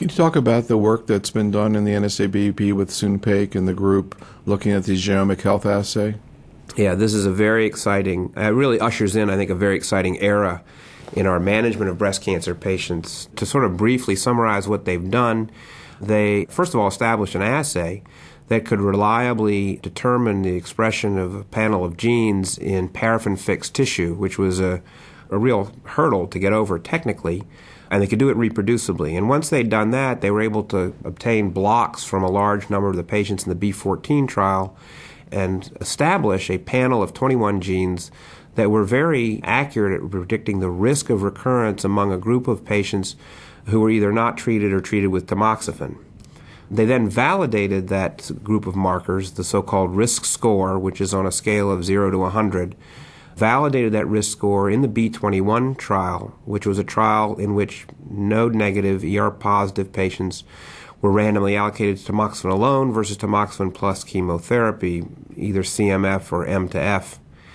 Can you talk about the work that's been done in the NSABP with Soon-Paik and the group looking at the genomic health assay? Yeah, this is a very exciting, it really ushers in, I think, a very exciting era in our management of breast cancer patients. To sort of briefly summarize what they've done, they, first of all, established an assay that could reliably determine the expression of a panel of genes in paraffin-fixed tissue, which was a real hurdle to get over technically, and they could do it reproducibly. And once they'd done that, they were able to obtain blocks from a large number of the patients in the B14 trial and establish a panel of 21 genes that were very accurate at predicting the risk of recurrence among a group of patients who were either not treated or treated with tamoxifen. They then validated that group of markers, the so-called risk score, which is on a scale of 0 to 100, validated that risk score in the B21 trial, which was a trial in which node-negative, ER-positive patients were randomly allocated to tamoxifen alone versus tamoxifen plus chemotherapy, either CMF or M to F.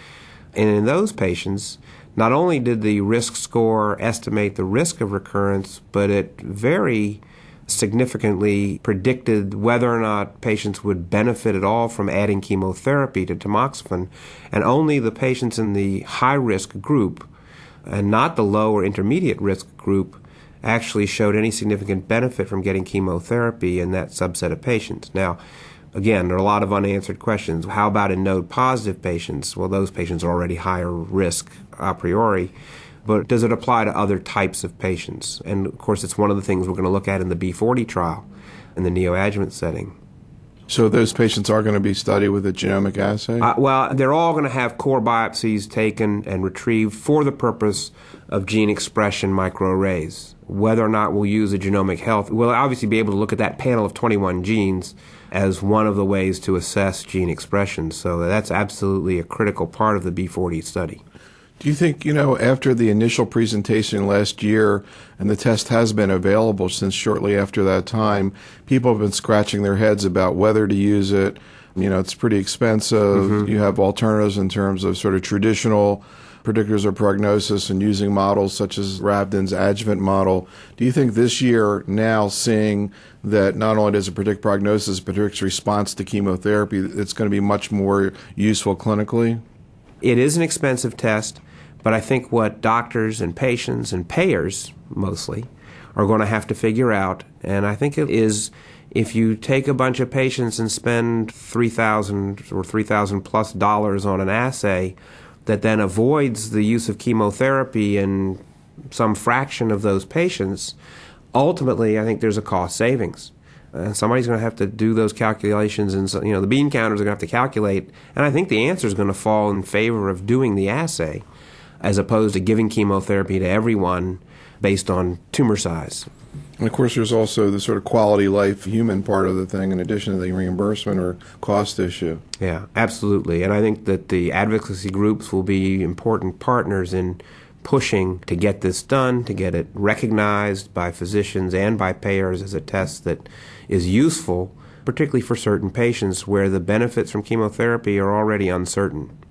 And in those patients, not only did the risk score estimate the risk of recurrence, but it very significantly predicted whether or not patients would benefit at all from adding chemotherapy to tamoxifen, and only the patients in the high-risk group and not the low or intermediate risk group actually showed any significant benefit from getting chemotherapy in that subset of patients. Now, again, there are a lot of unanswered questions. How about in node-positive patients? Well, those patients are already higher risk a priori. But does it apply to other types of patients? And, of course, it's one of the things we're going to look at in the B40 trial in the neoadjuvant setting. So those patients are going to be studied with a genomic assay? Well, they're all going to have core biopsies taken and retrieved for the purpose of gene expression microarrays. Whether or not we'll use a genomic health, we'll obviously be able to look at that panel of 21 genes as one of the ways to assess gene expression. So that's absolutely a critical part of the B40 study. Do you think, after the initial presentation last year, and the test has been available since shortly after that time, people have been scratching their heads about whether to use it? It's pretty expensive. Mm-hmm. You have alternatives in terms of sort of traditional predictors of prognosis and using models such as Ravdan's adjuvant model. Do you think this year, now seeing that not only does it predict prognosis, but predicts response to chemotherapy, it's going to be much more useful clinically? It is an expensive test, but I think what doctors and patients and payers mostly are going to have to figure out, and I think it is, if you take a bunch of patients and spend $3,000 or $3,000 plus on an assay that then avoids the use of chemotherapy in some fraction of those patients, ultimately I think there's a cost savings. And somebody's going to have to do those calculations, and the bean counters are going to have to calculate, and I think the answer is going to fall in favor of doing the assay as opposed to giving chemotherapy to everyone based on tumor size. And of course there's also the sort of quality life human part of the thing in addition to the reimbursement or cost issue. Yeah, absolutely. And I think that the advocacy groups will be important partners in pushing to get this done, to get it recognized by physicians and by payers as a test that is useful, particularly for certain patients where the benefits from chemotherapy are already uncertain.